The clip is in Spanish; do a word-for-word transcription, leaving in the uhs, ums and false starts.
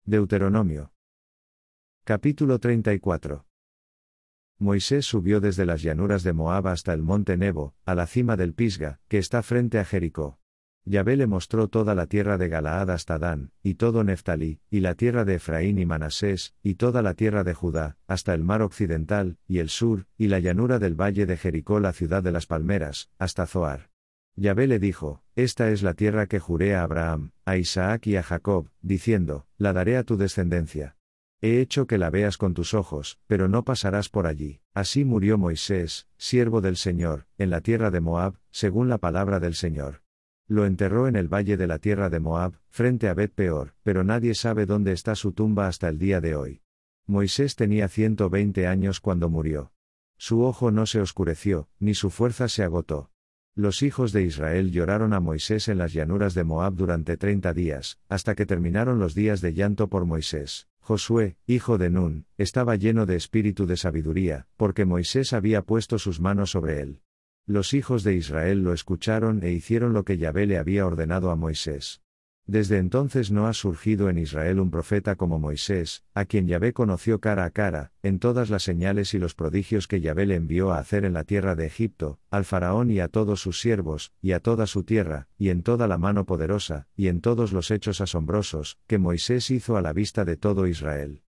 Deuteronomio. Capítulo treinta y cuatro. Moisés subió desde las llanuras de Moab hasta el monte Nebo, a la cima del Pisga, que está frente a Jericó. Yahvé le mostró toda la tierra de Galaad hasta Dan, y todo Neftalí, y la tierra de Efraín y Manasés, y toda la tierra de Judá, hasta el mar occidental, y el sur, y la llanura del valle de Jericó, la ciudad de las palmeras, hasta Zoar. Yahvé le dijo: Esta es la tierra que juré a Abraham, a Isaac y a Jacob, diciendo: La daré a tu descendencia. He hecho que la veas con tus ojos, pero no pasarás por allí. Así murió Moisés, siervo del Señor, en la tierra de Moab, según la palabra del Señor. Lo enterró en el valle de la tierra de Moab, frente a Bet Peor, pero nadie sabe dónde está su tumba hasta el día de hoy. Moisés tenía ciento veinte años cuando murió. Su ojo no se oscureció, ni su fuerza se agotó. Los hijos de Israel lloraron a Moisés en las llanuras de Moab durante treinta días, hasta que terminaron los días de llanto por Moisés. Josué, hijo de Nun, estaba lleno de espíritu de sabiduría, porque Moisés había puesto sus manos sobre él. Los hijos de Israel lo escucharon e hicieron lo que Yahvé le había ordenado a Moisés. Desde entonces no ha surgido en Israel un profeta como Moisés, a quien Yahvé conoció cara a cara, en todas las señales y los prodigios que Yahvé le envió a hacer en la tierra de Egipto, al faraón y a todos sus siervos, y a toda su tierra, y en toda la mano poderosa, y en todos los hechos asombrosos, que Moisés hizo a la vista de todo Israel.